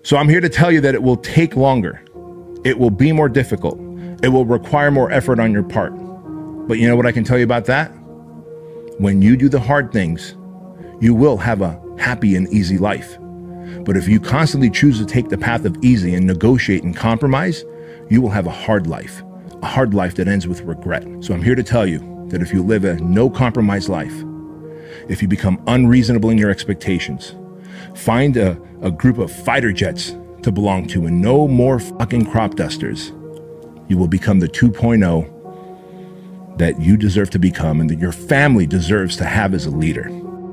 So I'm here to tell you that it will take longer. It will be more difficult. It will require more effort on your part. But you know what I can tell you about that? When you do the hard things, you will have a happy and easy life. But if you constantly choose to take the path of easy and negotiate and compromise, you will have a hard life that ends with regret. So I'm here to tell you that if you live a no compromise life, if you become unreasonable in your expectations, find a group of fighter jets to belong to and no more fucking crop dusters, you will become the 2.0 that you deserve to become and that your family deserves to have as a leader.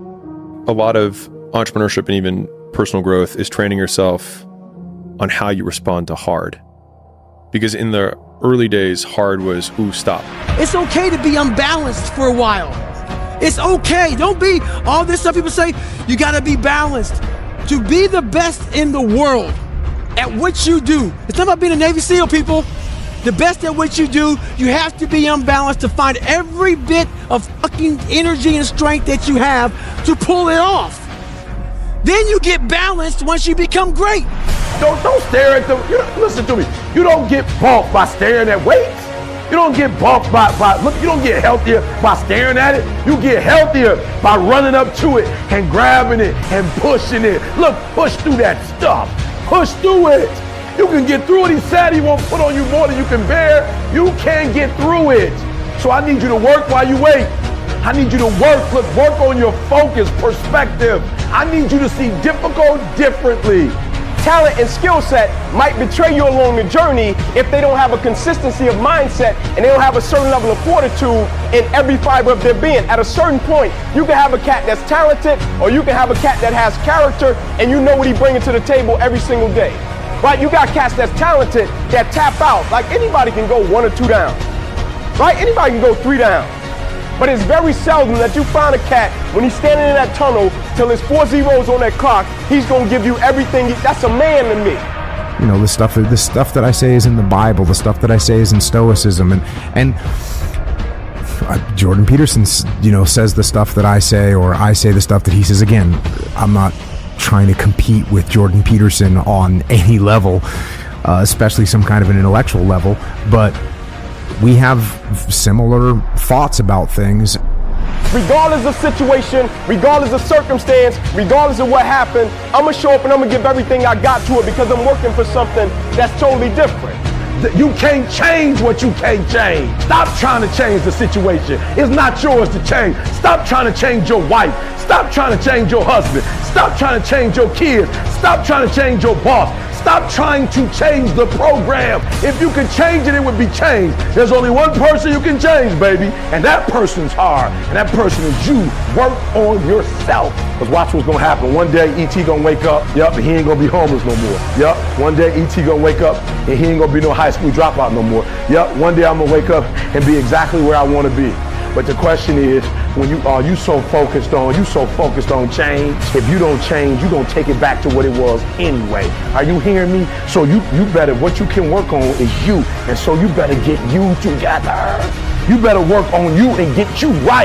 A lot of entrepreneurship and even personal growth is training yourself on how you respond to hard. Because in the early days, hard was, ooh, stop. It's okay to be unbalanced for a while. It's okay. Don't be all this stuff people say, you got to be balanced. To be the best in the world at what you do, it's not about being a Navy SEAL, people. The best at what you do, you have to be unbalanced to find every bit of fucking energy and strength that you have to pull it off. Then you get balanced once you become great. Don't stare at them. Listen to me. You don't get bulked by staring at weights. You don't get bulked by look. You don't get healthier by staring at it. You get healthier by running up to it and grabbing it and pushing it. Look, push through that stuff. Push through it. You can get through it. He said he won't put on you more than you can bear. You can get through it. So I need you to work while you wait. I need you to work on your focus, perspective. I need you to see difficult differently. Talent and skill set might betray you along the journey if they don't have a consistency of mindset and they don't have a certain level of fortitude in every fiber of their being. At a certain point, you can have a cat that's talented or you can have a cat that has character and you know what he's bringing to the table every single day. Right? You got cats that's talented that tap out. Like anybody can go 1 or 2 down. Right? Anybody can go 3 down. But it's very seldom that you find a cat when he's standing in that tunnel till there's 4 zeros on that clock, he's going to give you everything. That's a man to me. You know, the stuff that I say is in the Bible, the stuff that I say is in Stoicism, and Jordan Peterson, says the stuff that I say, or I say the stuff that he says. Again, I'm not trying to compete with Jordan Peterson on any level, especially some kind of an intellectual level, but we have similar thoughts about things. Regardless of situation, regardless of circumstance, regardless of what happened, I'm going to show up and I'm going to give everything I got to it because I'm working for something that's totally different. You can't change what you can't change. Stop trying to change the situation. It's not yours to change. Stop trying to change your wife. Stop trying to change your husband. Stop trying to change your kids. Stop trying to change your boss. Stop trying to change the program. If you could change it, it would be changed. There's only one person you can change, baby, and that person's hard, and that person is you. Work on yourself. Because watch what's gonna happen. One day, E.T. gonna wake up, and he ain't gonna be homeless no more. One day, E.T. gonna wake up, and he ain't gonna be no high school dropout no more. One day I'm gonna wake up and be exactly where I wanna be. But the question is, when you so focused on change, if you don't change, you're gonna take it back to what it was anyway. Are you hearing me? So you better, what you can work on is you. And so you better get you together. You better work on you and get you right.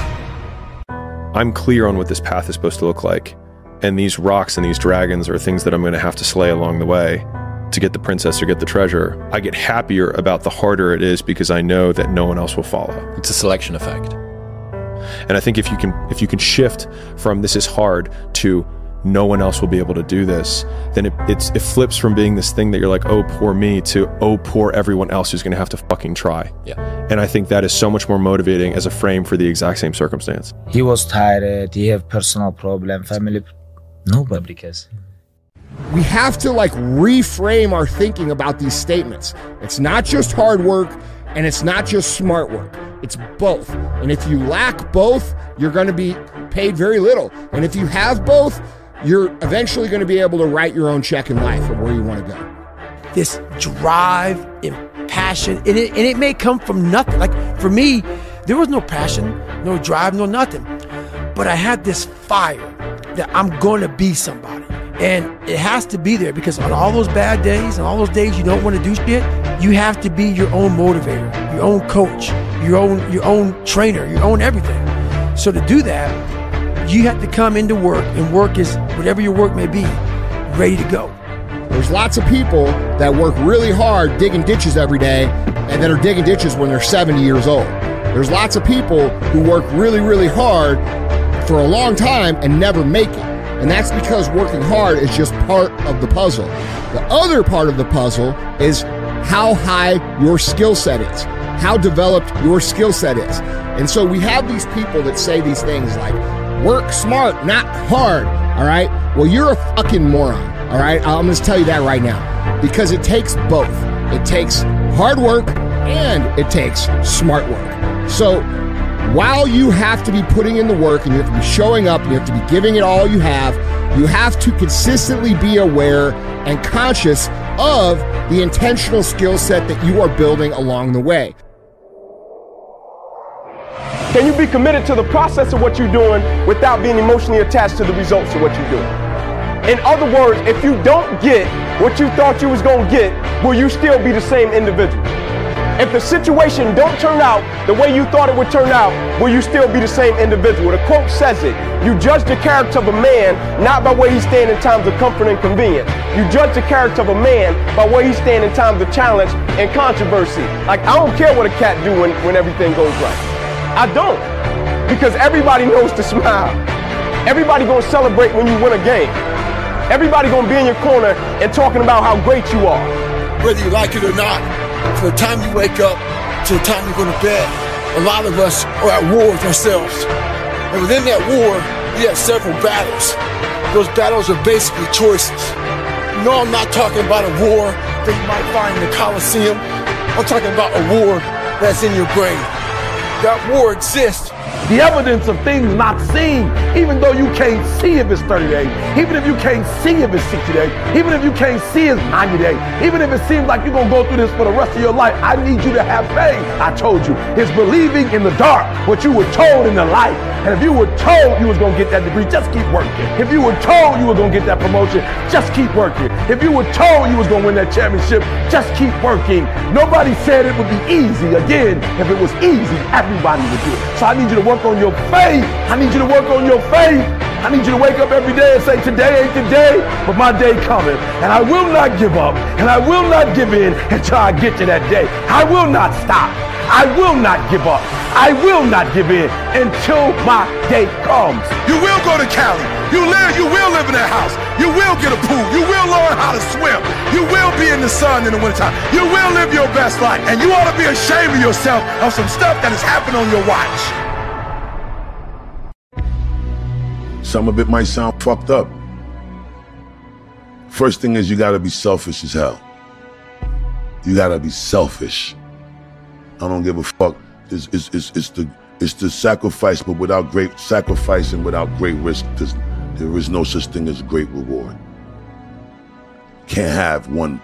I'm clear on what this path is supposed to look like. And these rocks and these dragons are things that I'm gonna have to slay along the way to get the princess or get the treasure. I get happier about the harder it is because I know that no one else will follow. It's a selection effect. And I think if you can shift from this is hard to no one else will be able to do this, then it flips from being this thing that you're like, oh, poor me, to oh, poor everyone else who's going to have to fucking try. Yeah. And I think that is so much more motivating as a frame for the exact same circumstance. He was tired, he had personal problem, family, nobody cares. We have to reframe our thinking about these statements. It's not just hard work and it's not just smart work. It's both. And if you lack both, you're going to be paid very little. And if you have both, you're eventually going to be able to write your own check in life of where you want to go. This drive and passion, and it may come from nothing. Like for me, there was no passion, no drive, no nothing. But I had this fire that I'm going to be somebody. And it has to be there because on all those bad days and all those days you don't want to do shit, you have to be your own motivator, your own coach, your own trainer, your own everything. So to do that, you have to come into work, and work is whatever your work may be, ready to go. There's lots of people that work really hard digging ditches every day and that are digging ditches when they're 70 years old. There's lots of people who work really, really hard for a long time and never make it. And that's because working hard is just part of the puzzle. The other part of the puzzle is how high your skill set is, how developed your skill set is. And so we have these people that say these things like, work smart, not hard, all right? Well, you're a fucking moron, all right? I'm going to tell you that right now, because it takes both. It takes hard work and it takes smart work. So while you have to be putting in the work and you have to be showing up and you have to be giving it all you have to consistently be aware and conscious of the intentional skill set that you are building along the way. Can you be committed to the process of what you're doing without being emotionally attached to the results of what you're doing? In other words, if you don't get what you thought you was going to get, will you still be the same individual? If the situation don't turn out the way you thought it would turn out, will you still be the same individual? The quote says it, you judge the character of a man not by where he stands in times of comfort and convenience. You judge the character of a man by where he stands in times of challenge and controversy. Like, I don't care what a cat do when everything goes right. I don't, because everybody knows to smile. Everybody gonna celebrate when you win a game. Everybody gonna be in your corner and talking about how great you are. Whether you like it or not, from the time you wake up to the time you go to bed, a lot of us are at war with ourselves. And within that war, we have several battles. Those battles are basically choices. No, I'm not talking about a war that you might find in the Coliseum. I'm talking about a war that's in your brain. That war exists. The evidence of things not seen, even though you can't see if it's 30 days, even if you can't see if it's 60 days, even if you can't see it's 90 days, even if it seems like you're going to go through this for the rest of your life, I need you to have faith. I told you, it's believing in the dark what you were told in the light. And if you were told you was going to get that degree, just keep working. If you were told you were going to get that promotion, just keep working. If you were told you was going to win that championship, just keep working. Nobody said it would be easy. Again, if it was easy, everybody would do it. So I need you to work on your faith. I need you to work on your faith. I need you to wake up every day and say, today ain't the day, but my day coming. And I will not give up, and I will not give in until I get to that day. I will not stop. I will not give up. I will not give in until my day comes. You will go to Cali. You will live in that house. You will get a pool. You will learn how to swim. You will be in the sun in the wintertime. You will live your best life. And you ought to be ashamed of yourself of some stuff that has happened on your watch. Some of it might sound fucked up. First thing is you gotta be selfish as hell. You gotta be selfish. I don't give a fuck. It's the sacrifice, but without great sacrifice and without great risk, there is no such thing as a great reward. Can't have one.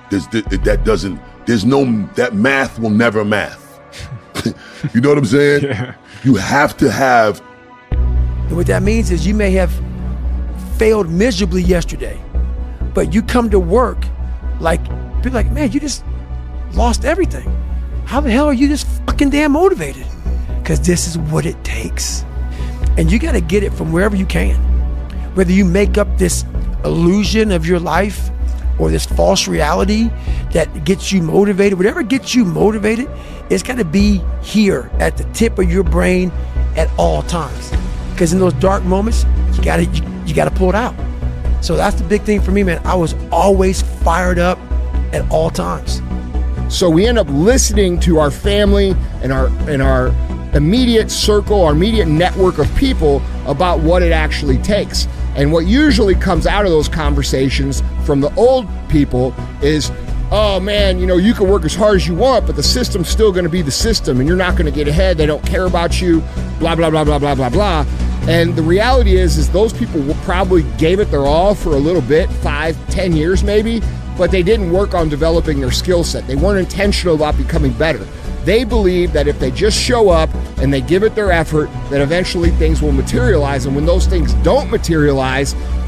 That math will never math. You know what I'm saying? Yeah. You have to have. And what that means is you may have failed miserably yesterday, but you come to work like, people like, man, you just lost everything. How the hell are you just fucking damn motivated? Because this is what it takes. And you got to get it from wherever you can. Whether you make up this illusion of your life or this false reality that gets you motivated, whatever gets you motivated, it's got to be here at the tip of your brain at all times. Because in those dark moments, you gotta pull it out. So that's the big thing for me, man. I was always fired up at all times. So we end up listening to our family and our immediate circle, our immediate network of people about what it actually takes. And what usually comes out of those conversations from the old people is, oh man, you can work as hard as you want, but the system's still going to be the system and you're not going to get ahead. They don't care about you, blah, blah, blah, blah, blah, blah, blah. And the reality is those people probably gave it their all for a little bit, 5-10 years maybe, but they didn't work on developing their skill set. They weren't intentional about becoming better. They believe that if they just show up and they give it their effort, that eventually things will materialize. And when those things don't materialize,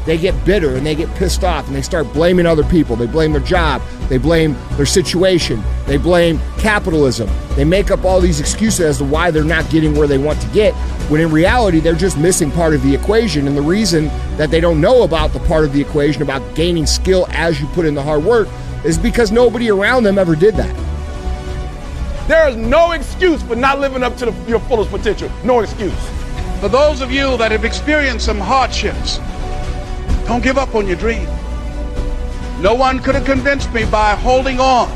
they get bitter and they get pissed off and they start blaming other people. They blame their job. They blame their situation. They blame capitalism. They make up all these excuses as to why they're not getting where they want to get, when in reality, they're just missing part of the equation. And the reason that they don't know about the part of the equation about gaining skill as you put in the hard work is because nobody around them ever did that. There is no excuse for not living up to your fullest potential. No excuse. For those of you that have experienced some hardships, don't give up on your dream. No one could have convinced me by holding on,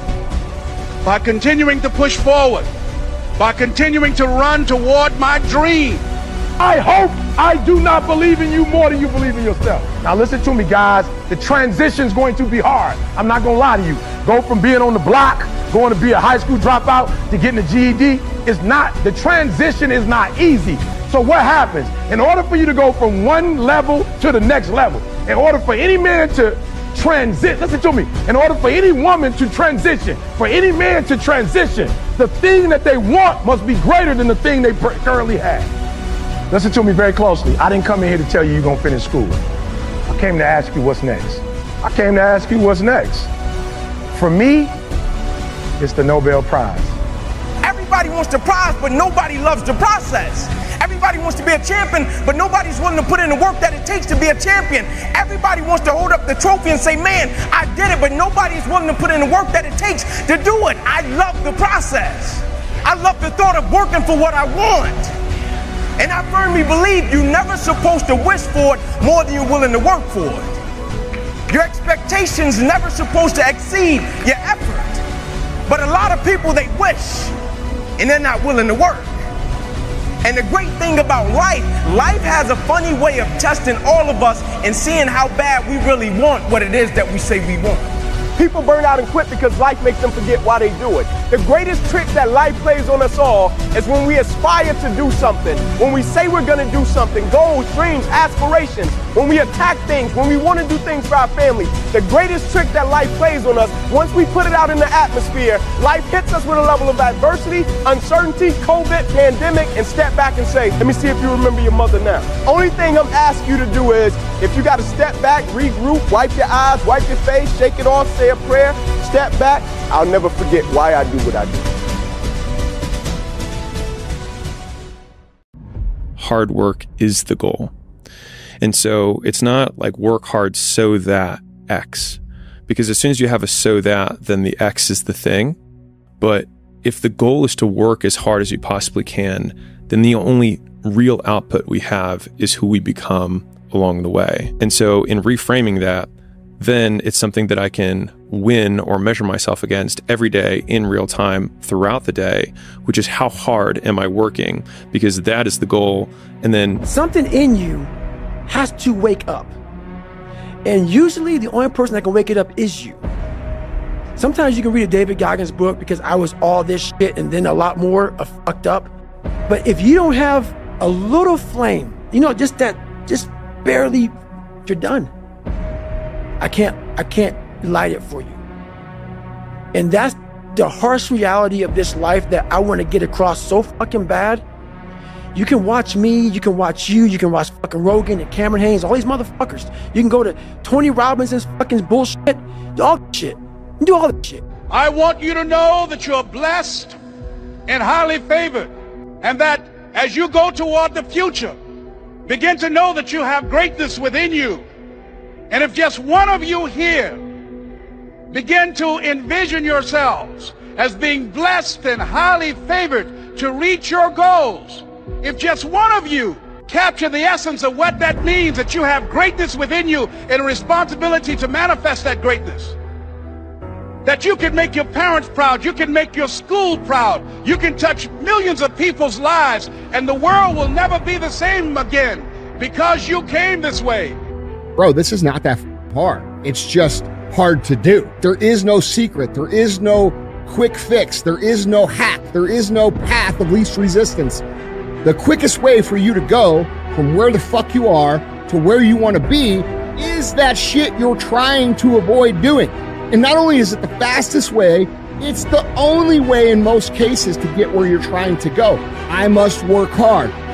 by continuing to push forward, by continuing to run toward my dream. I hope I do not believe in you more than you believe in yourself. Now listen to me, guys. The transition's going to be hard. I'm not going to lie to you. Go from being on the block, going to be a high school dropout, to getting a GED, the transition is not easy. So what happens? In order for you to go from one level to the next level, in order for any man to transit, listen to me, in order for any woman to transition, for any man to transition, the thing that they want must be greater than the thing they currently have. Listen to me very closely. I didn't come in here to tell you you're gonna finish school. I came to ask you what's next. I came to ask you what's next. For me, it's the Nobel Prize. Everybody wants the prize, but nobody loves the process. Everybody wants to be a champion, but nobody's willing to put in the work that it takes to be a champion. Everybody wants to hold up the trophy and say, man, I did it, but nobody's willing to put in the work that it takes to do it. I love the process. I love the thought of working for what I want. And I firmly believe you're never supposed to wish for it more than you're willing to work for it. Your expectations never supposed to exceed your effort. But a lot of people, they wish, and they're not willing to work. And the great thing about life has a funny way of testing all of us and seeing how bad we really want what it is that we say we want. People burn out and quit because life makes them forget why they do it. The greatest trick that life plays on us all is when we aspire to do something, when we say we're going to do something, goals, dreams, aspirations, when we attack things, when we want to do things for our family. The greatest trick that life plays on us, once we put it out in the atmosphere, life hits us with a level of adversity, uncertainty, COVID, pandemic, and step back and say, let me see if you remember your mother now. Only thing I'm asking you to do is, if you got to step back, regroup, wipe your eyes, wipe your face, shake it off, say a prayer, step back, I'll never forget why I do what I do. Hard work is the goal. And so it's not like work hard so that X. Because as soon as you have a so that, then the X is the thing. But if the goal is to work as hard as you possibly can, then the only real output we have is who we become along the way. And so in reframing that, then it's something that I can win or measure myself against every day in real time throughout the day, which is how hard am I working? Because that is the goal. And then something in you has to wake up. And usually the only person that can wake it up is you. Sometimes you can read a David Goggins book because I was all this shit and then a lot more fucked up. But if you don't have a little flame, just barely, you're done. I can't light it for you. And that's the harsh reality of this life that I want to get across so fucking bad. You can watch me, you can watch you, you can watch fucking Rogan and Cameron Haynes, all these motherfuckers. You can go to Tony Robinson's fucking bullshit, do all that shit. You do all that shit. I want you to know that you're blessed and highly favored, and that as you go toward the future, begin to know that you have greatness within you. And if just one of you here begin to envision yourselves as being blessed and highly favored to reach your goals, if just one of you capture the essence of what that means, that you have greatness within you and a responsibility to manifest that greatness, that you can make your parents proud, you can make your school proud, you can touch millions of people's lives, and the world will never be the same again because you came this way. Bro, this is not that hard. It's just hard to do. There is no secret. There is no quick fix. There is no hack. There is no path of least resistance. The quickest way for you to go from where the fuck you are to where you want to be is that shit you're trying to avoid doing. And not only is it the fastest way, it's the only way in most cases to get where you're trying to go. I must work hard.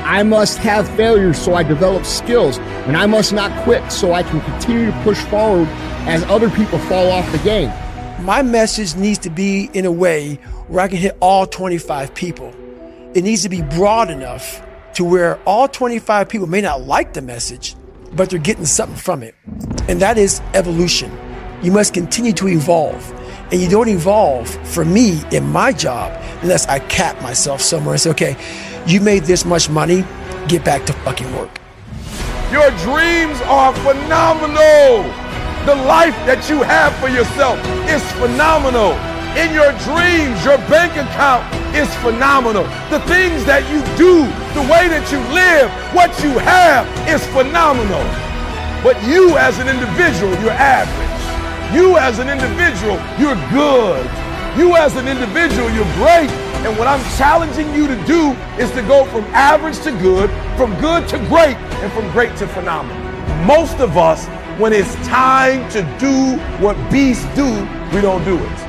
I must have failures so I develop skills, and I must not quit so I can continue to push forward as other people fall off the game. My message needs to be in a way where I can hit all 25 people. It needs to be broad enough to where all 25 people may not like the message, but they're getting something from it. And that is evolution. You must continue to evolve. And you don't evolve, for me, in my job, unless I cap myself somewhere and say, okay, you made this much money, get back to fucking work. Your dreams are phenomenal. The life that you have for yourself is phenomenal. In your dreams, your bank account is phenomenal. The things that you do, the way that you live, what you have is phenomenal. But you as an individual, you're average. You as an individual, you're good. You as an individual, you're great. And what I'm challenging you to do is to go from average to good, from good to great, and from great to phenomenal. Most of us, when it's time to do what beasts do, we don't do it.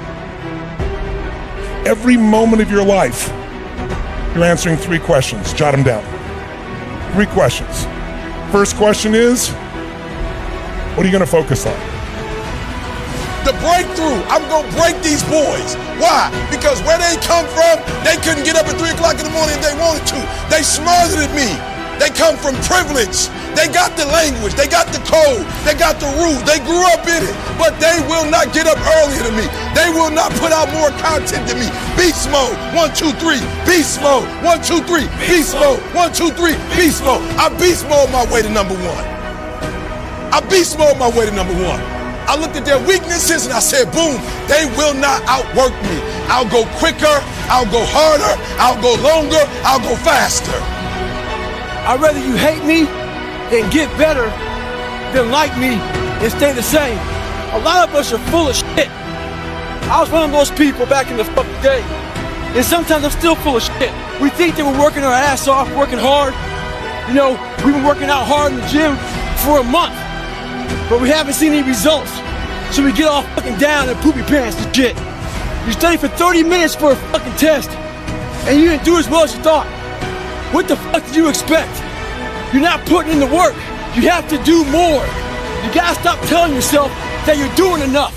Every moment of your life, you're answering 3 questions. Jot them down. 3 questions. First question is, what are you going to focus on? The breakthrough. I'm going to break these boys. Why? Because where they come from, they couldn't get up at 3 o'clock in the morning if they wanted to. They smothered me. They come from privilege. They got the language. They got the code. They got the rules. They grew up in it. But they will not get up earlier than me. They will not put out more content than me. Beast mode. 1, 2, 3. Beast mode. 1, 2, 3. Beast mode. 1, 2, 3. Beast mode. I beast mode my way to number 1. I beast mode my way to number 1. I looked at their weaknesses and I said, boom, they will not outwork me. I'll go quicker, I'll go harder, I'll go longer, I'll go faster. I'd rather you hate me and get better than like me and stay the same. A lot of us are full of shit. I was one of those people back in the fucking day. And sometimes I'm still full of shit. We think that we're working our ass off, working hard. You know, we've been working out hard in the gym for a month. But we haven't seen any results. So we get all fucking down and poopy pants and shit. You study for 30 minutes for a fucking test, and you didn't do as well as you thought. What the fuck did you expect? You're not putting in the work. You have to do more. You gotta stop telling yourself that you're doing enough.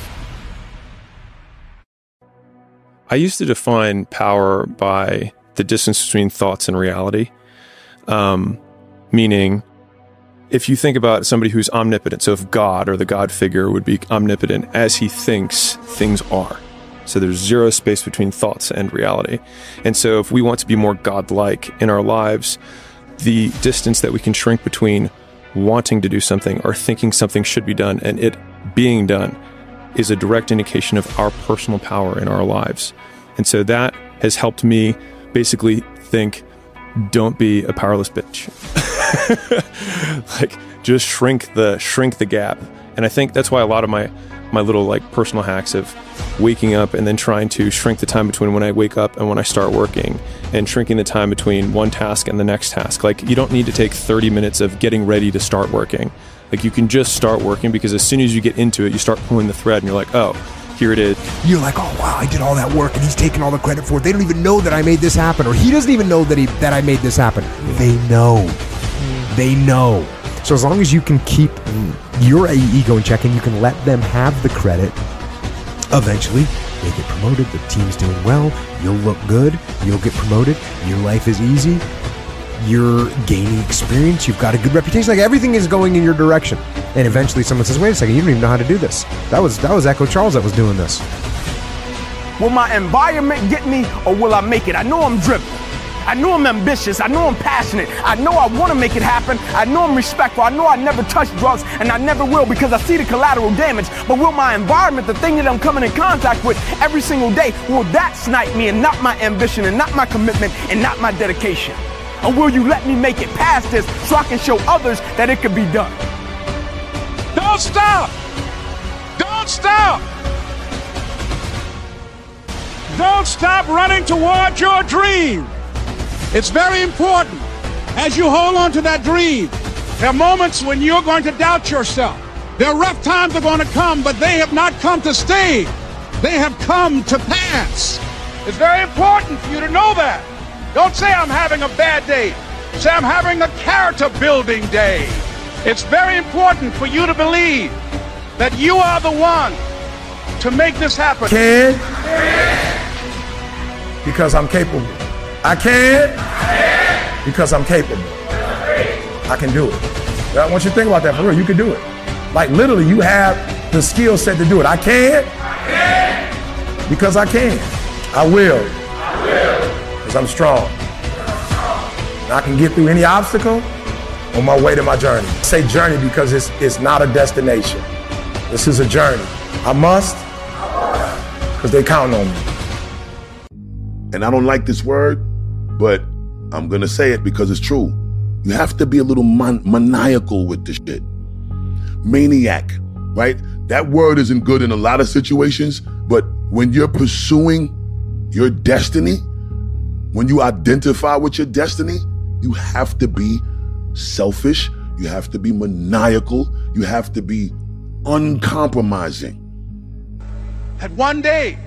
I used to define power by the distance between thoughts and reality. Meaning, if you think about somebody who's omnipotent, so if God or the God figure would be omnipotent, as he thinks, things are. So there's zero space between thoughts and reality. And so if we want to be more God-like in our lives, the distance that we can shrink between wanting to do something or thinking something should be done and it being done is a direct indication of our personal power in our lives. And so that has helped me basically think, don't be a powerless bitch. Like, just shrink the gap. And I think that's why a lot of my little like personal hacks of waking up and then trying to shrink the time between when I wake up and when I start working, and shrinking the time between one task and the next task. Like, you don't need to take 30 minutes of getting ready to start working. Like, you can just start working, because as soon as you get into it, you start pulling the thread and you're like, oh, here it is. You're like, oh wow, I did all that work and he's taking all the credit for it. They don't even know that I made this happen, or he doesn't even know that I made this happen. They know. They know. So as long as you can keep your ego in check and you can let them have the credit, eventually they get promoted, the team's doing well, you'll look good, you'll get promoted, your life is easy, you're gaining experience, you've got a good reputation, like everything is going in your direction. And eventually someone says, wait a second, you don't even know how to do this. That was Echo Charles that was doing this. Will my environment get me, or will I make it? I know I'm driven. I know I'm ambitious. I know I'm passionate. I know I want to make it happen. I know I'm respectful. I know I never touch drugs, and I never will, because I see the collateral damage. But will my environment, the thing that I'm coming in contact with every single day, will that snipe me, and not my ambition, and not my commitment, and not my dedication? Or will you let me make it past this so I can show others that it could be done? Don't stop! Don't stop! Don't stop running toward your dream. It's very important as you hold on to that dream. There are moments when you're going to doubt yourself. There are rough times that are going to come, but they have not come to stay. They have come to pass. It's very important for you to know that. Don't say I'm having a bad day. Say, I'm having a character building day. It's very important for you to believe that you are the one to make this happen. Can? Because I'm capable. I can? Because I'm capable. I can do it. I want you to think about that for real. You can do it. Like literally, you have the skill set to do it. I can? Because I can. I will. Because I'm strong. And I can get through any obstacle on my way to my journey. I say journey because it's not a destination. This is a journey. I must, because they count on me. And I don't like this word, but I'm gonna say it because it's true. You have to be a little maniacal with this shit. Maniac, right? That word isn't good in a lot of situations, but when you're pursuing your destiny, when you identify with your destiny, you have to be selfish, you have to be maniacal, you have to be uncompromising. That one day,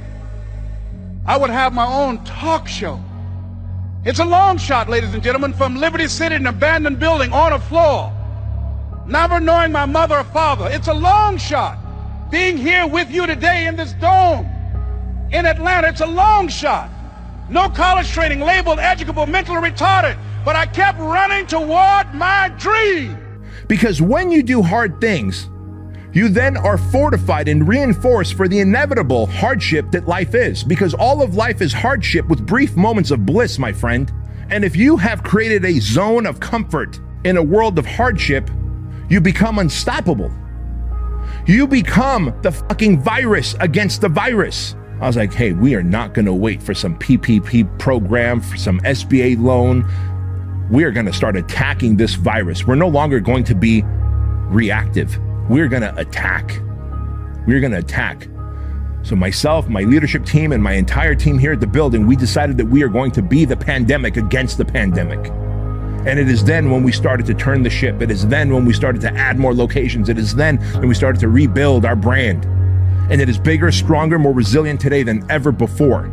I would have my own talk show. It's a long shot, ladies and gentlemen, from Liberty City, an abandoned building on a floor. Never knowing my mother or father. It's a long shot. Being here with you today in this dome in Atlanta, it's a long shot. No college training, labeled educable, mentally retarded, but I kept running toward my dream. Because when you do hard things, you then are fortified and reinforced for the inevitable hardship that life is. Because all of life is hardship with brief moments of bliss, my friend. And if you have created a zone of comfort in a world of hardship, you become unstoppable. You become the fucking virus against the virus. I was like, hey, we are not gonna wait for some PPP program, for some SBA loan. We are gonna start attacking this virus. We're no longer going to be reactive. We're gonna attack. We're gonna attack. So myself, my leadership team, and my entire team here at the building, we decided that we are going to be the pandemic against the pandemic. And it is then when we started to turn the ship. It is then when we started to add more locations. It is then when we started to rebuild our brand. And it is bigger, stronger, more resilient today than ever before.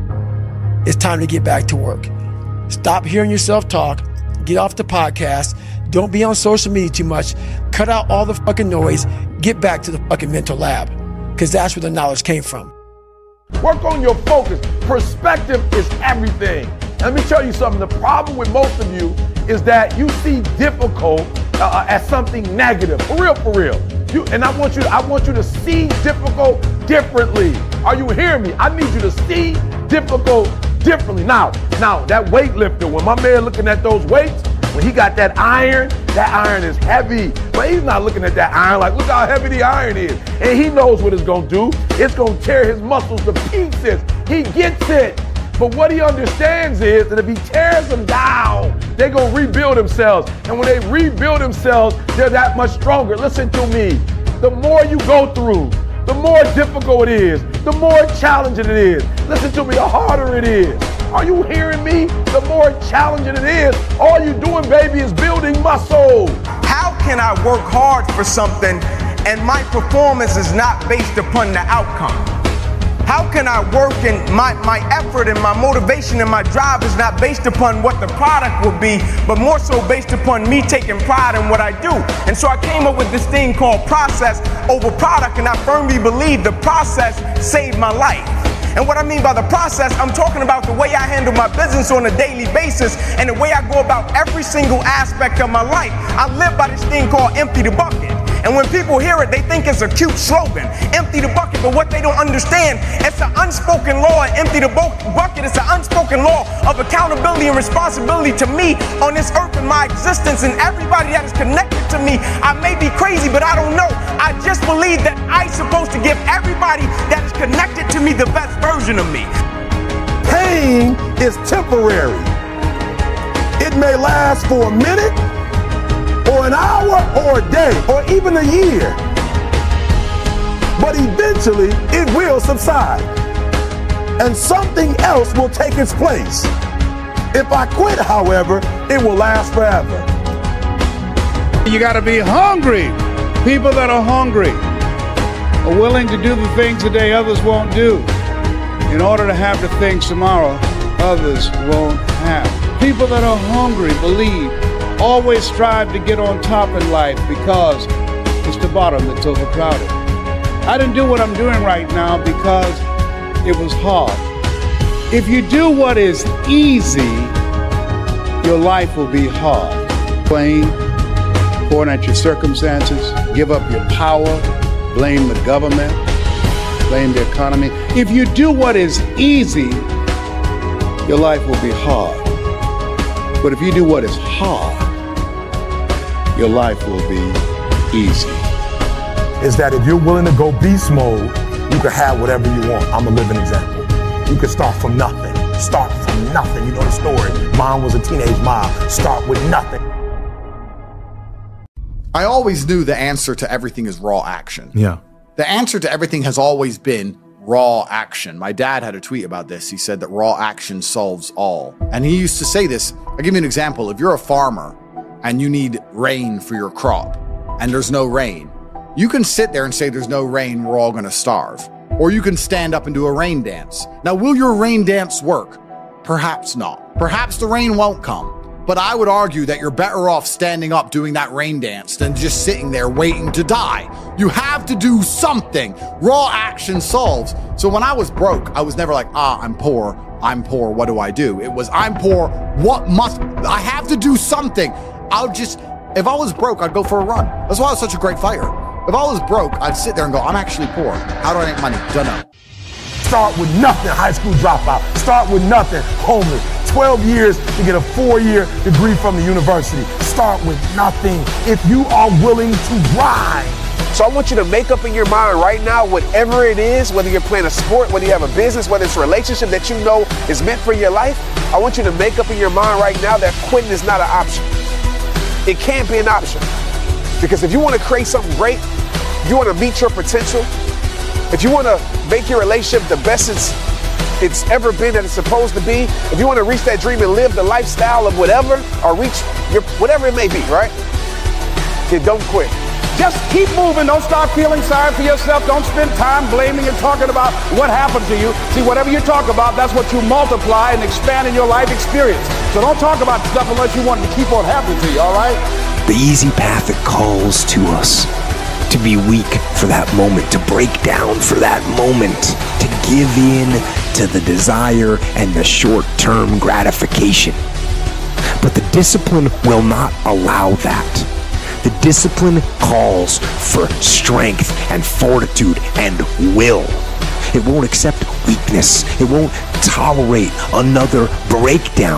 It's time to get back to work. Stop hearing yourself talk. Get off the podcast. Don't be on social media too much. Cut out all the fucking noise. Get back to the fucking mental lab. Because that's where the knowledge came from. Work on your focus. Perspective is everything. Let me tell you something. The problem with most of you is that you see difficult as something negative. For real. I want you to see difficult differently. Are you hearing me? I need you to see difficult differently. Now that weightlifter, when my man looking at those weights, when he got that iron is heavy. But he's not looking at that iron like, look how heavy the iron is. And he knows what it's gonna do. It's gonna tear his muscles to pieces. He gets it. But what he understands is that if he tears them down, they're gonna rebuild themselves. And when they rebuild themselves, they're that much stronger. Listen to me. The more you go through, the more difficult it is, the more challenging it is. Listen to me, the harder it is. Are you hearing me? The more challenging it is. All you're doing, baby, is building muscle. How can I work hard for something and my performance is not based upon the outcome? How can I work and my effort and my motivation and my drive is not based upon what the product will be, but more so based upon me taking pride in what I do? And so I came up with this thing called process over product, and I firmly believe the process saved my life. And what I mean by the process, I'm talking about the way I handle my business on a daily basis and the way I go about every single aspect of my life. I live by this thing called empty the bucket. And when people hear it, they think it's a cute slogan, empty the bucket, but what they don't understand, it's an unspoken law, and empty the bucket is an unspoken law of accountability and responsibility to me on this earth and my existence and everybody that is connected to me. I may be crazy, but I don't know. I just believe that I'm supposed to give everybody that is connected to me the best version of me. Pain is temporary. It may last for a minute, or an hour, or a day, or even a year. But eventually, it will subside. And something else will take its place. If I quit, however, it will last forever. You gotta be hungry. People that are hungry are willing to do the things today others won't do in order to have the things tomorrow others won't have. People that are hungry, believe, always strive to get on top in life because it's the bottom that's overcrowded. I didn't do what I'm doing right now because it was hard. If you do what is easy, your life will be hard. Blame, point at your circumstances, give up your power, blame the government, blame the economy. If you do what is easy, your life will be hard. But if you do what is hard, your life will be easy. Is that if you're willing to go beast mode, you can have whatever you want. I'm a living example. You can start from nothing. Start from nothing. You know the story. Mine was a teenage mom. Start with nothing. I always knew the answer to everything is raw action. Yeah. The answer to everything has always been raw action. My dad had a tweet about this. He said that raw action solves all. And he used to say this. I'll give you an example. If you're a farmer and you need rain for your crop and there's no rain, you can sit there and say there's no rain, we're all gonna starve. Or you can stand up and do a rain dance. Now, will your rain dance work? Perhaps not. Perhaps the rain won't come. But I would argue that you're better off standing up doing that rain dance than just sitting there waiting to die. You have to do something. Raw action solves. So when I was broke, I was never like, I'm poor, what do I do? It was, I'm poor, I have to do something. If I was broke, I'd go for a run. That's why I was such a great fighter. If I was broke, I'd sit there and go, I'm actually poor. How do I make money? Don't know. Start with nothing, high school dropout. Start with nothing, homeless. 12 years to get a 4-year degree from the university. Start with nothing if you are willing to grind. So I want you to make up in your mind right now, whatever it is, whether you're playing a sport, whether you have a business, whether it's a relationship that you know is meant for your life, I want you to make up in your mind right now that quitting is not an option. It can't be an option. Because if you want to create something great, if you want to meet your potential, if you want to make your relationship the best it's ever been that it's supposed to be, if you want to reach that dream and live the lifestyle of whatever, or reach your whatever it may be, right? Then don't quit. Just keep moving. Don't start feeling sorry for yourself. Don't spend time blaming and talking about what happened to you. See, whatever you talk about, that's what you multiply and expand in your life experience. So don't talk about stuff unless you want it to keep on happening to you, all right? The easy path that calls to us to be weak for that moment, to break down for that moment, to give in to the desire and the short-term gratification. But the discipline will not allow that. The discipline calls for strength and fortitude and will. It won't accept weakness. It won't tolerate another breakdown.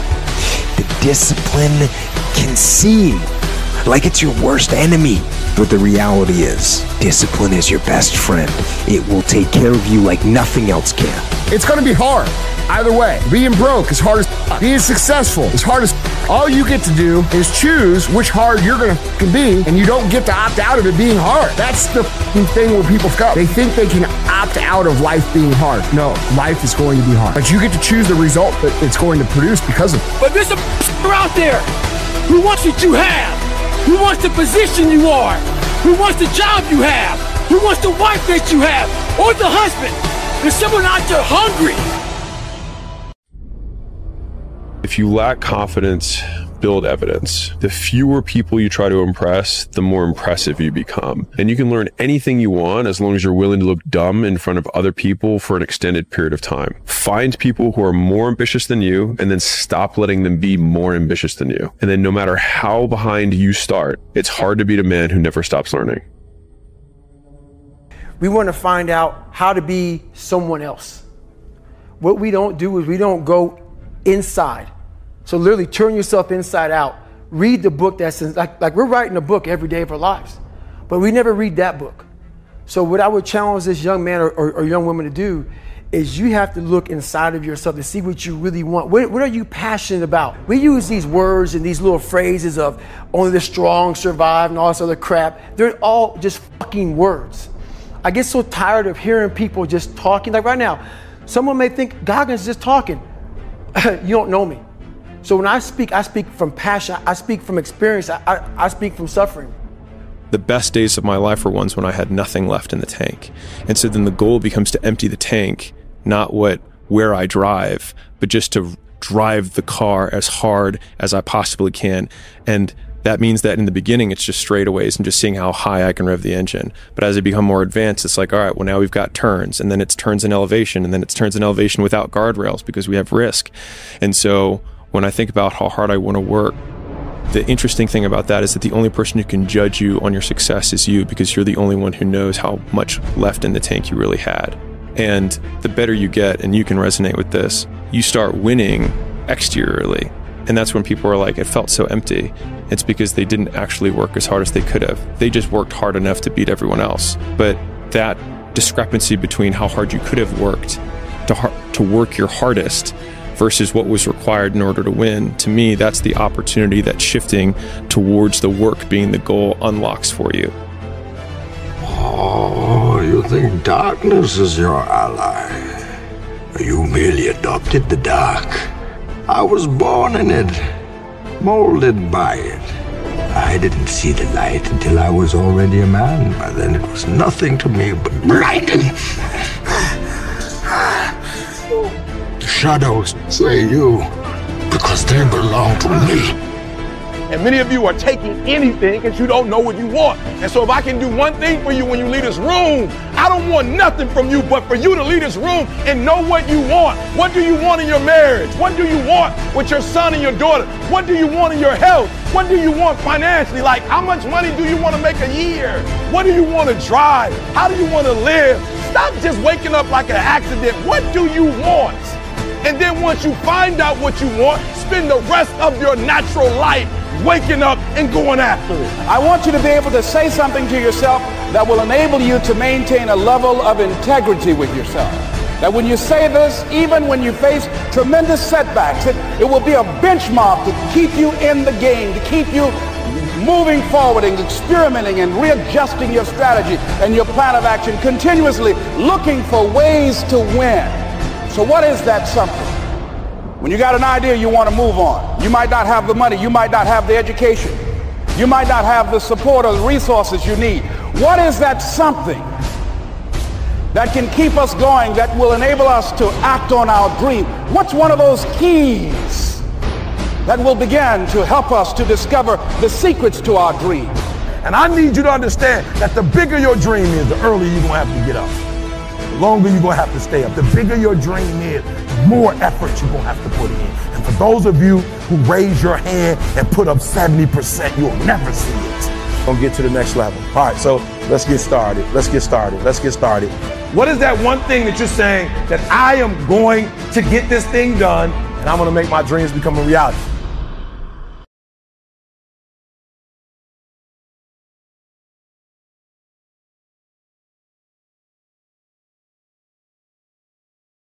The discipline can seem like it's your worst enemy, but the reality is, discipline is your best friend. It will take care of you like nothing else can. It's gonna be hard, either way. Being broke is hard as f***. Being successful is hard as f***. All you get to do is choose which hard you're gonna f***ing be, and you don't get to opt out of it being hard. That's the f***ing thing where people go. They think they can opt out of life being hard. No, life is going to be hard. But you get to choose the result that it's going to produce because of it. But there's a out there who wants what you have, who wants the position you are, who wants the job you have, who wants the wife that you have, or the husband. There's someone out there hungry. If you lack confidence, build evidence. The fewer people you try to impress, the more impressive you become. And you can learn anything you want as long as you're willing to look dumb in front of other people for an extended period of time. Find people who are more ambitious than you, and then stop letting them be more ambitious than you. And then no matter how behind you start, it's hard to beat a man who never stops learning. We want to find out how to be someone else. What we don't do is we don't go inside. So literally turn yourself inside out. Read the book that's like we're writing a book every day of our lives, but we never read that book. So what I would challenge this young man or young woman to do is you have to look inside of yourself to see what you really want. What are you passionate about? We use these words and these little phrases of only the strong survive and all this other crap. They're all just fucking words. I get so tired of hearing people just talking. Like right now, someone may think Goggins is just talking. You don't know me. So when I speak from passion. I speak from experience. I speak from suffering. The best days of my life were ones when I had nothing left in the tank. And so then the goal becomes to empty the tank, not where I drive, but just to drive the car as hard as I possibly can. And that means that in the beginning, it's just straightaways and just seeing how high I can rev the engine. But as I become more advanced, it's like, all right, well, now we've got turns, and then it's turns in elevation, and then it's turns in elevation without guardrails because we have risk. And so when I think about how hard I want to work, the interesting thing about that is that the only person who can judge you on your success is you, because you're the only one who knows how much left in the tank you really had. And the better you get, and you can resonate with this, you start winning exteriorly. And that's when people are like, it felt so empty. It's because they didn't actually work as hard as they could have. They just worked hard enough to beat everyone else. But that discrepancy between how hard you could have worked to work your hardest versus what was required in order to win, to me, that's the opportunity that shifting towards the work being the goal unlocks for you. Oh, you think darkness is your ally? You merely adopted the dark. I was born in it, molded by it. I didn't see the light until I was already a man. By then it was nothing to me but blinding. The shadows say you, because they belong to me. And many of you are taking anything because you don't know what you want. And so if I can do one thing for you when you leave this room, I don't want nothing from you but for you to leave this room and know what you want. What do you want in your marriage? What do you want with your son and your daughter? What do you want in your health? What do you want financially? Like, how much money do you want to make a year? What do you want to drive? How do you want to live? Stop just waking up like an accident. What do you want? And then once you find out what you want, spend the rest of your natural life waking up and going after it. I want you to be able to say something to yourself that will enable you to maintain a level of integrity with yourself. That when you say this, even when you face tremendous setbacks, it will be a benchmark to keep you in the game, to keep you moving forward and experimenting and readjusting your strategy and your plan of action, continuously looking for ways to win. So what is that something? When you got an idea you want to move on, you might not have the money, you might not have the education, you might not have the support or the resources you need. What is that something that can keep us going, that will enable us to act on our dream? What's one of those keys that will begin to help us to discover the secrets to our dream? And I need you to understand that the bigger your dream is, the earlier you're going to have to get up. The longer you're going to have to stay up. The bigger your dream is, the more effort you're going to have to put in. And for those of you who raise your hand and put up 70%, you'll never see it. Gonna get to the next level. All right, so let's get started. Let's get started. Let's get started. What is that one thing that you're saying that I am going to get this thing done and I'm going to make my dreams become a reality?